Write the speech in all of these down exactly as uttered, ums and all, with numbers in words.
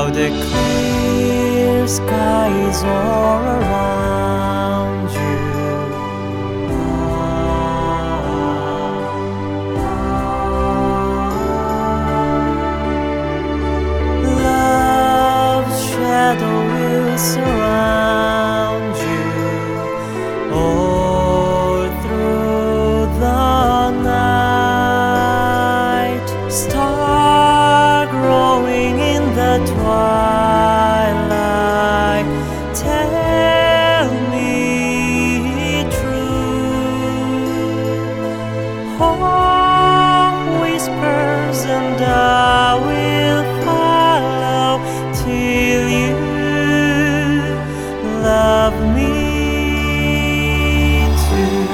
Now the clear skies all around you. Love's shadow will surround you all through the night. Star growing in the twilight, tell me true. Hope whispers and I will follow till you love me too.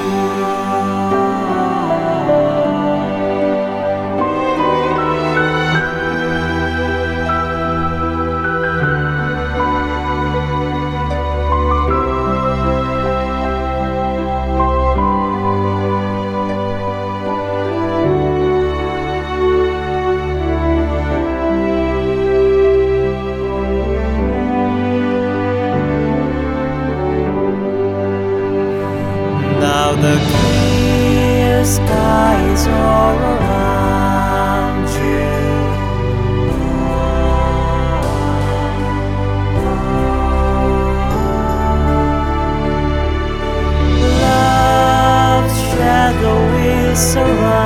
Now the clear skies all around you. Love's shadow will surround